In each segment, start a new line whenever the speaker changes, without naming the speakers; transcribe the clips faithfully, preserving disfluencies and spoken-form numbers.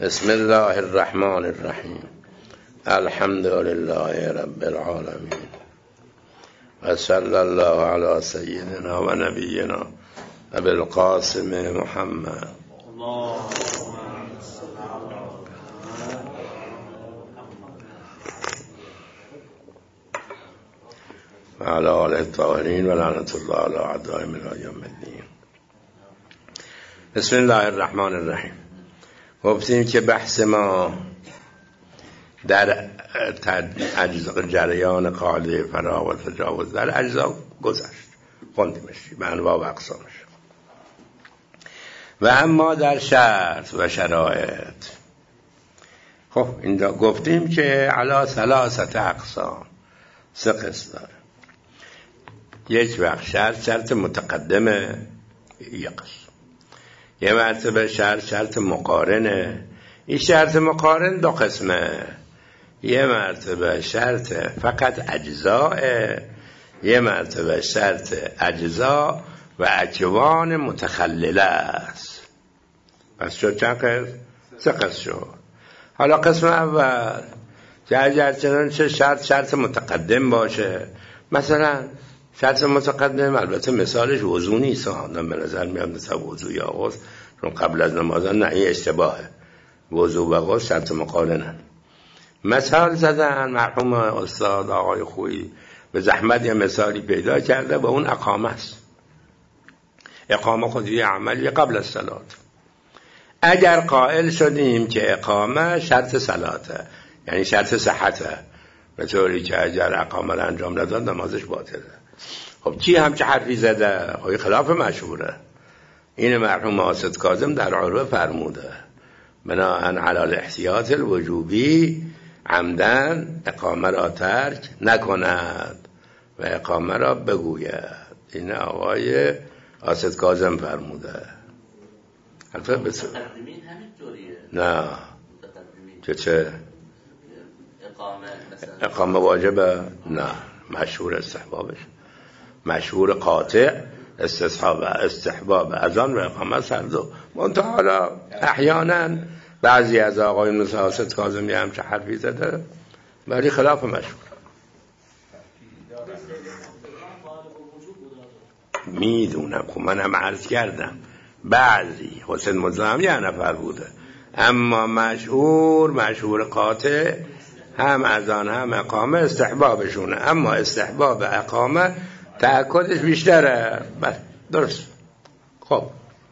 بسم الله الرحمن الرحیم. الحمد لله رب العالمین و صلی الله علی سیدنا و نبینا ابی القاسم محمد و علی آله الطاهرین و لعنت الله علی اعدائهم الی یوم الدین. بسم الله الرحمن الرحیم. گفتیم که بحث ما در اجزا جریان قاعده فرا و تجاوز در اجزا گذشت، خوندیمش به انواع و اقسامش. و اما در شرط و شرایط، خب اینجا گفتیم که علا ثلاثه اقسام، سه قسم داره. یک وقت شرط شرط متقدمه، یک قسم. یه مرتبه شرط شرط مقارنه، این شرط مقارن دو قسمه. یه مرتبه شرط فقط اجزاء، یه مرتبه شرط اجزا و اجوان متخلله است. پس شد چند قسم؟ سه قسم شد. حالا قسم اول که اگر چنانچه شرط شرط متقدم باشه، مثلا شرط متقدم البته مثالش وضو نیست، آدم به نظر میاد مثل وضو یا غسل، چون قبل از نماز نه، این اشتباهه. وضو و غسل شرط مقارنن. مثال زدن مرحوم استاد آقای خویی به زحمت یه مثالی پیدا کرده، با اون اقامه است. اقامه خود یه عملی قبل از صلات. اگر قائل شدیم که اقامه شرط صلاته، یعنی شرط صحته، به طوری که اگر اقامه رو انجام نداد نمازش باطله. خب چی همچه حرفی زده؟ خب خلاف مشهوره. این مرحوم حاسد کاظم در عروه فرموده بناهن علی الاحتیاط الوجوبی عمدن اقامه را ترک نکند و اقامه را بگوید. این آقای حاسد کاظم فرموده. البته بس
متقدمین همین طوریه.
نه چه چه
اقامه مثلا
اقامه واجبه؟ نه، مشهور استحبابش، مشهور قاطع استصحاب استحباب اذان و اقامه سردو. منتها حالا احیانا بعضی از آقایون مثل حاسد کاظمی هم چه حرفی زده، ولی خلاف مشهور. میدونم، خب منم عرض کردم بعضی حسین مزاحم یه نفر بوده، اما مشهور مشهور قاطع هم اذان هم اقامه استحبابشونه، اما استحباب اقامه تأکدش بیشتره. بس درست. خب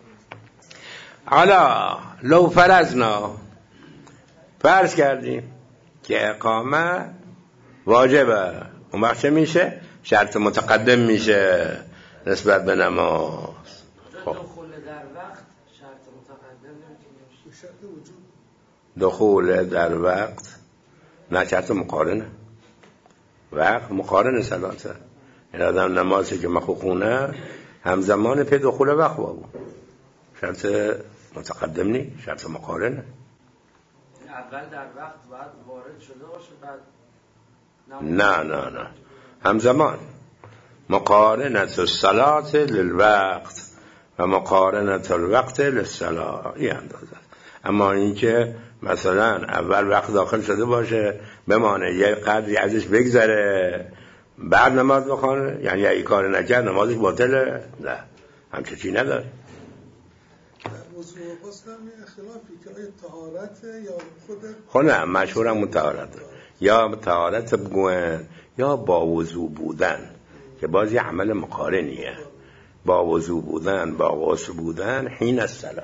حالا لو فرضنا، فرض کردیم که اقامه واجبه، اون وقت چه میشه؟ شرط متقدم میشه نسبت به نماز. خب
دخول در وقت شرط متقدم نمیشه. شرط وجود
دخول در وقت نه، شرط مقارنه. وقت مقارنه صلاته. این آدم نمازی که مخوخونه همزمان پی دخول وقت بود، شرط متقدم نی، شرط مقارنه.
اول در وقت بعد وارد شده باشه، بعد
نه نه نه همزمان. مقارنت الصلاة للوقت و مقارنت الوقت للصلاة، این اندازه. اما این که مثلا اول وقت داخل شده باشه بمانه یه قدری ازش بگذره بعد نماز بخونه، یعنی اگه کار نکرد نمازش باطله؟ نه، همچه چی نداره.
موضوع قسم اختلافی که آیا طهارت یا خود
خب نه، مشهورم اون طهارت، یا طهارت بگوین یا با وضو بودن، که باز یه عمل مقارنیه. با وضو بودن با غسل بودن حین الصلاة.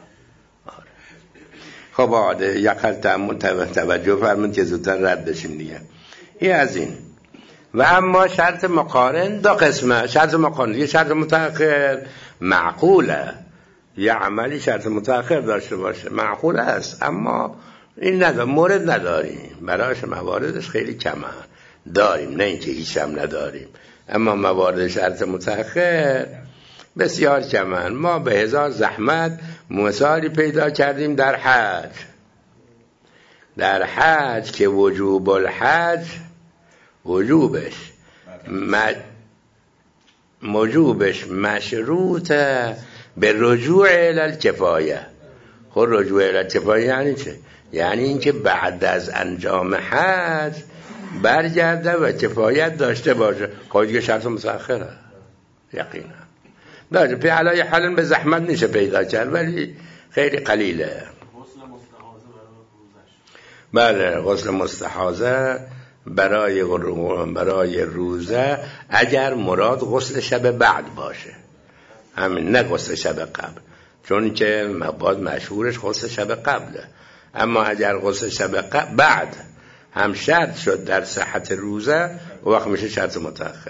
خب آده یقل توجه فرمون که زودتر رد بشیم دیگه. این از این. و اما شرط مقارن دو قسمه. شرط مقارن، یه شرط متأخر معقوله، یه عملی شرط متأخر داشته باشه معقول است، اما این نداریم، مورد نداریم برایش، مواردش خیلی کمه داریم، نه اینکه هیچ هم نداریم، اما موارد شرط متأخر بسیار کمن. ما به هزار زحمت مثالی پیدا کردیم در حج. در حج که وجوب الحج، وجوبش وجوبش مشروط به رجوع الی الکفایه. خود رجوع الی کفایه یعنی چه؟ یعنی اینکه بعد از انجام حج برگرده و کفایت داشته باشه. خواهی دیگه شرط مسخره یقینا داره پی علای حالا به زحمت نیشه پیدا کرد ولی خیلی قلیله. بله غسل مستحاضه برای برای روزه اگر مراد غسل شب بعد باشه، همین نه غسل شب قبل، چون که مباد مشهورش غسل شب قبله. اما اگر غسل شب قبل بعد هم شرط شد در صحت روزه وقت میشه شرط متأخر.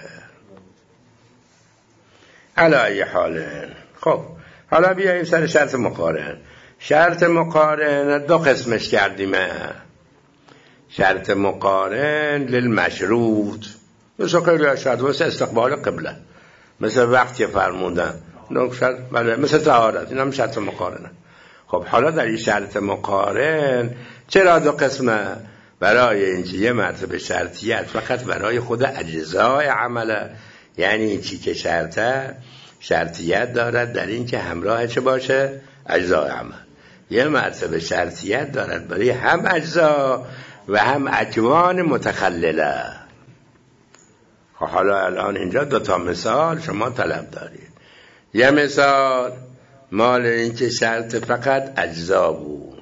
علی ای حال. خب حالا بیاییم سر شرط مقارن. شرط مقارن دو قسمش کردیم. شرط مقارن للمشروط، مثل خیلی شرط مثل استقبال قبله، مثل وقت که فرمودن، بله مثل طهارت، این هم شرط مقارنه. خب حالا در این شرط مقارن چرا دو قسمه؟ برای اینکه یه مرتبه شرطیت فقط برای خود اجزای عمله، یعنی این چی که شرطه شرطیت دارد در این که همراه چه باشه؟ اجزای عمل. یه مرتبه شرطیت دارد برای هم اجزا و هم اکوان متخلله. خب حالا الان اینجا دو تا مثال شما طلب دارید. یه مثال مال این که شرط فقط اجزا بود.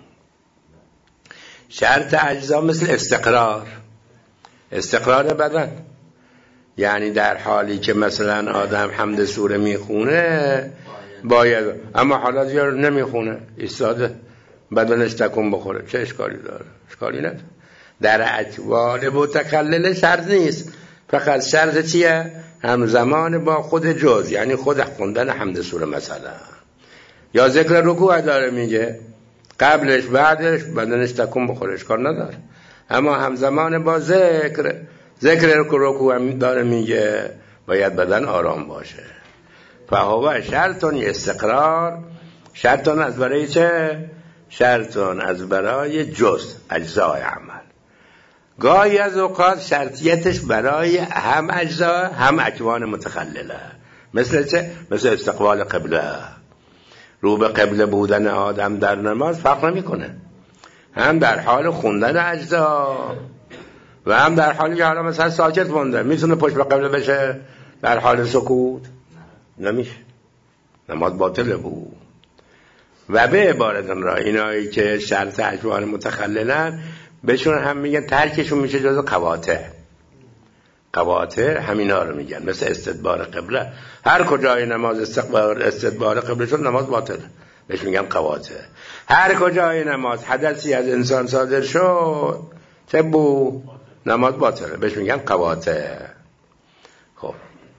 شرط اجزا مثل استقرار، استقرار بدن، یعنی در حالی که مثلا آدم حمد سوره میخونه باید، اما حالا دیگه نمیخونه، ایستاده بدنش تکون بخوره، چه اشکالی داره؟ اشکالی نداره. در اجوال متخلل شرط نیست، فقط شرط چیه؟ همزمان با خود جز، یعنی خود خوندن حمد سوره مثلا، یا ذکر رکوع داره میگه قبلش بعدش بدنش تکون بخوره، اشکال نداره. اما همزمان با ذکر ذکر رکوع هم داره میگه باید بدن آرام باشه. فهو شرطون استقرار، شرطون از برای چه؟ شرطون از برای جز اجزای عمل. گاهی از اوقات شرطیتش برای هم اجزا هم اکوان متخلله. مثل چه؟ مثل استقبال قبله. رو به قبله بودن آدم در نماز فرق نمیکنه، هم در حال خوندن اجزا و هم در حالی که حالا مثلا ساکت مونده میتونه پشت به قبله بشه در حال سکوت؟ نمیشه، نماز باطله بود. و به عبارت را اینایی که شرط اجوان متخللن بهشون هم میگن ترکشون میشه جز قواطع. قواطع همینا رو میگن، مثل استدبار قبله. هر کجای نماز استقبال استدبار قبله شد نماز باطله، بهش میگن قواطع. هر کجای نماز حدثی از انسان صادر شد چه بود؟ نماز باطله، بهش میگن قواطع. خب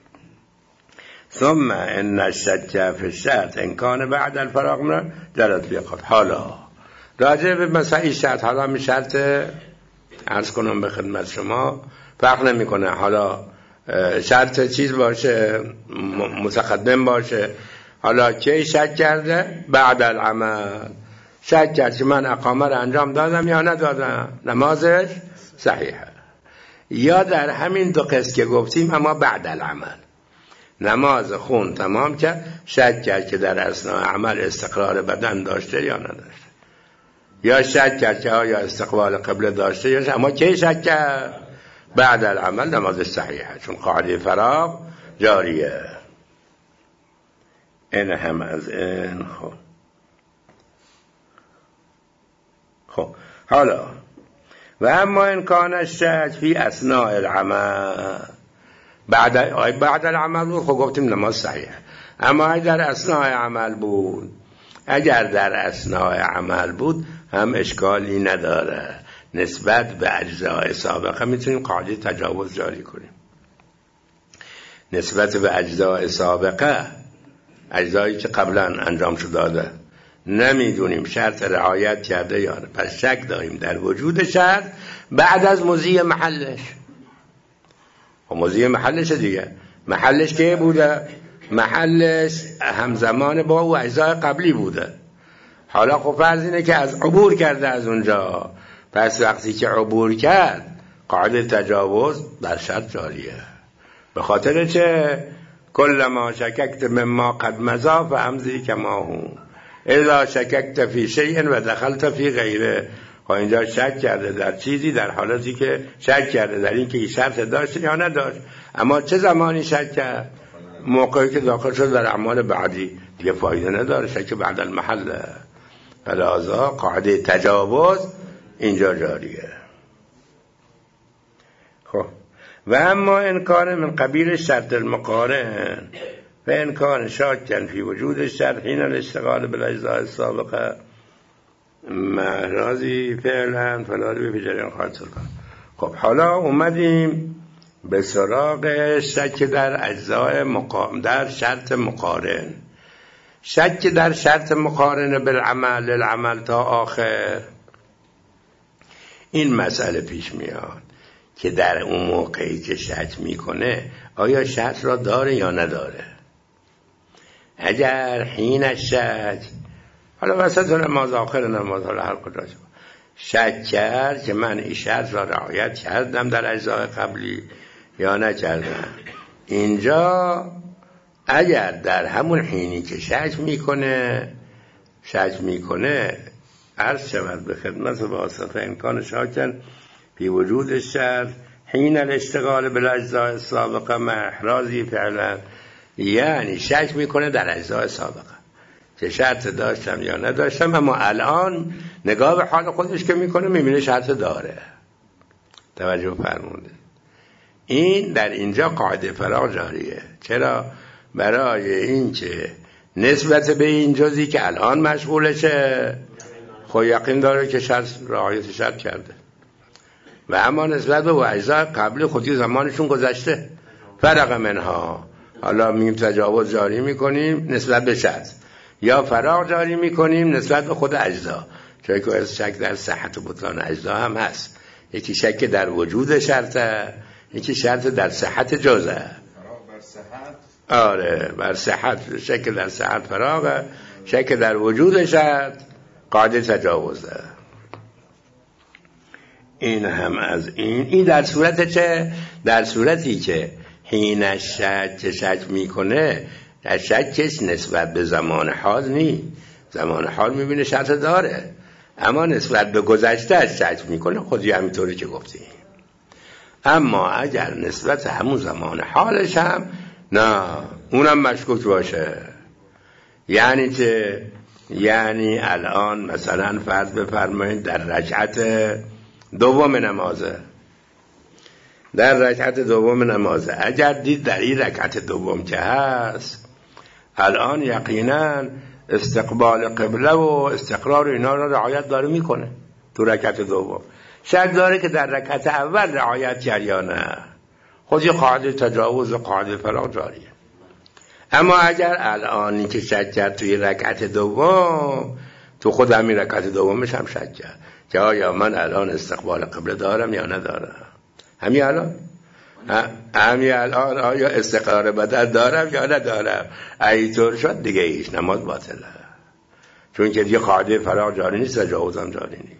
ثم ان الشک فی الشرط ان کان بعد الفراغ من جرت بیقات. حالا راجع به مسائل شرط، حالا می شرط عرض کنم به خدمت شما فرق نمیکنه، حالا شرط چیز باشه متقدم باشه. حالا کی شک کرده؟ بعد العمل شک کرد که من اقامه رو انجام دادم یا ندادم، نمازش صحیحه. یا در همین دو قسم که گفتیم اما بعد العمل، نماز خون تمام کرد شک کرد که در اثناء عمل استقرار بدن داشته یا نداشته، یا شک کرد که آیا استقبال قبله داشته یا، اما کی شک کرد؟ بعد العمل نمازش صحیحه، چون قاعده فراغ جاریه. این هم از این. خب خب حالا و اما این کان الشک فی اثناء العمل، بعد آی بعد العمل بود، خب گفتیم نماز صحیحه. اما اگر در اثناء عمل بود، اگر در اثناء عمل بود هم اشکالی نداره، نسبت به اجزای سابقه میتونیم قاعده تجاوز جاری کنیم. نسبت به اجزای سابقه، اجزایی که قبلا انجام شده داده نمیدونیم شرط رعایت کرده یا نه، پس شک داریم در وجود شرط بعد از مضی محلش. و مضی محلش دیگه، محلش که بوده؟ محلش همزمان با او اجزای قبلی بوده. حالا خب فرض اینه که از عبور کرده از اونجا، پس وقتی که عبور کرد قاعده تجاوز در شرط جاریه. به خاطر چه؟ کل ما شککت مما قد مضا فامضی کما هو. اذا شککت فی شیء و دخلت فی غیره. اینجا شک کرده در چیزی در حالتی که شک کرده در این که این شرط داشت یا نداشت. اما چه زمانی شک کرد؟ موقعی که داخل شد در اعمال بعدی، دیگه فایده نداره، شک بعد المحل. فلذا قاعده تجاوز اینجا جاریه. خب و اما انکار من قبیل شرط المقارن و انکار شاکن فی وجود شرط حین الاشتغال بالاجزاء السابقه محرازی فعلا فلاری به جریان خواهد شد. خب حالا اومدیم به سراغ شک در اجزاء مقام در شرط مقارن. شک در شرط مقارن بالعمل العمل تا آخر. این مسئله پیش میاد که در اون موقعی که شک میکنه آیا شرط را داره یا نداره. اگر حین شک، حالا وسط نماز آخر نماز، حالا هر کجا شک کرد که من این شرط را رعایت کردم در اجزاء قبلی یا نکردم، اینجا اگر در همون حینی که شک میکنه شک میکنه عرض شود به خدمت واسطه امکان شاکن فی وجود شرط حین الاشتغال بالاجزاء السابقه محرازی فعلا، یعنی شک میکنه در اجزاء سابقه که شرط داشتم یا نداشتم، اما الان نگاه به حال خودش که میکنه میبینه شرط داره. توجه فرمونده. این در اینجا قاعده فراغ جاریه. چرا؟ برای این که نسبت به این جزئی که الان مشغولشه خب یقین داره که شرط رعایت شرط کرده، و اما نسبت به اجزاء قبلی خودی زمانشون گذشته. فرق منها، حالا میم تجاوز جاری میکنیم نسبت به شرط، یا فراغ جاری میکنیم نسبت به خود اجزا. چون که شک در صحت و بطلان اجزا هم هست. یکی شک در وجود شرطه، یکی شرط در صحت جزه.
فراغ بر صحت،
آره بر صحت، شک در صحت فراغه، شک در وجود شرط قاعده تجاوزه. این هم از این. این در صورت چه؟ در صورتی که حین شک شک میکنه، در شکش نسبت به زمان حال نی. زمان حال میبینه شرط داره، اما نسبت به گذشته شک میکنه، خودی همینطوری که گفتیم. اما اگر نسبت همون زمان حالش هم نه، اونم مشکوک باشه. یعنی که یعنی الان مثلا فرض بفرمایید در رکعت دوم نمازه، در رکعت دوم نمازه اگر دید در این رکعت دوم که هست الان یقینا استقبال قبله و استقرار اینا را رعایت داره میکنه تو رکعت دوم، شک داره که در رکعت اول رعایت کرد یا نه، خودی قاعده تجاوز و قاعده فراغ جاریه. اما اگر الانی که شک کرد توی رکعت دوم، تو خود همین رکعت دومش هم شک کرد که آیا من الان استقبال قبله دارم یا ندارم، همین الان همین الان آیا استقرار بدن دارم یا ندارم، اینطور شد دیگه ایش نماز باطله، چون که دیگه قاعده فراغ جاری نیست، تجاوز هم جاری نیست.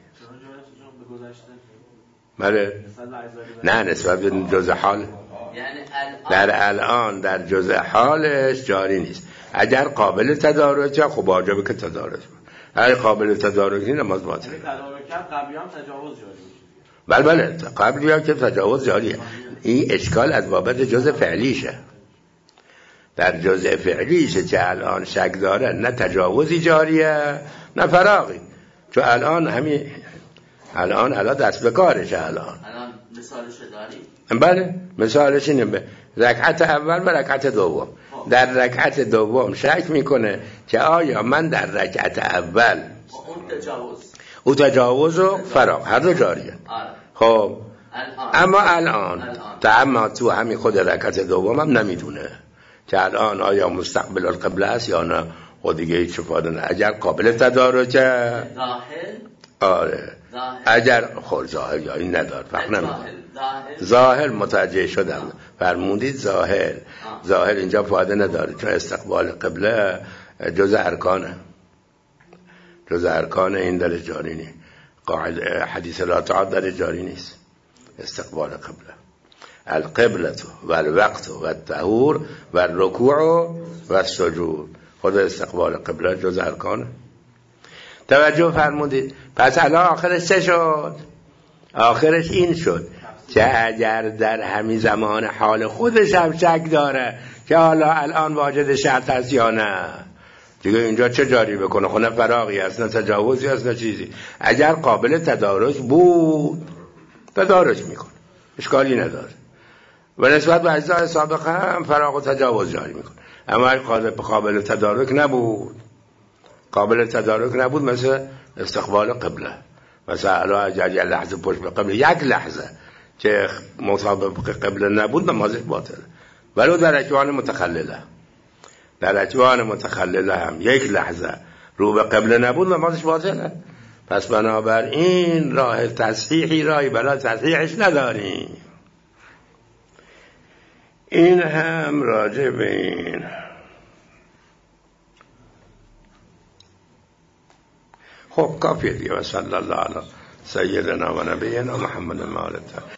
بله نه، نسبت به جزء حال، در الان در جزء حالش جاری نیست. اگر قابل تدارکه خب واجبه که تدارک، اگر قابل تدارک نیست نماز باطله.
تدارک قبلی هم تجاوز جاری میشه.
بله بله قبلی هم که تجاوز جاریه. این اشکال از بابت جزء فعلیشه. در جزء فعلیشه که الان شک داره، نه تجاوزی جاریه نه فراغی، چون الان همین الان الان دست به کارشه. الان
الان مثالش داری؟
بله مثالش اینه، به رکعت اول و رکعت دوم. در رکعت دوم شک میکنه که آیا من در رکعت اول
اون تجاوز
او تجاوز و فراغ هر دو جاریه. خب اما الان اما تو همین خود رکعت دوم هم نمیدونه که الان آیا مستقبل القبله است یا نه، خود دیگه هیچ فایده نه. اگر قابل تدارکه
ظاهر،
آره
ظاهر.
اگر خود ظاهر یا این ندار فرق نمیکنه. ظاهر متوجه شدم، فرمودید ظاهر آه. ظاهر اینجا فایده نداره، چون استقبال قبله جزء ارکانه، جزء ارکان این در جاری نیست. قاعده حدیث لا تعاد در جاری نیست. استقبال قبله، القبلة و الوقت و الطهور و الرکوع و السجود، خود استقبال قبله جزء ارکانه. توجه فرمودید؟ پس الان آخرش چه شد؟ آخرش این شد که اگر در همین زمان حال خودش هم شک داره که حالا الان واجد شرط است یا نه، دیگه اینجا چه جاری بکنه؟ خونه فراغی است، نه تجاوزی است نه چیزی. اگر قابل تدارک بود تدارک میکنه، اشکالی نداره، و نسبت به اجزای سابقه هم فراغ و تجاوز جاری میکنه. اما اگر قابل تدارک نبود قابل تدارک نبود مثل استقبال قبله، مثلا اگر یک لحظه پشت به قبله، یک لحظه که مطابق قبله نبود نمازش باطله، ولو در اکوان متخلله. در اکوان متخلله هم یک لحظه رو به قبله نبود نمازش باطله. پس بنابراین راه تصحیحی راهی برای تصحیحش نداریم. این هم راجع به این. خب کافیه دیگه. و صلی الله علی سیدنا و نبینا محمد و آله.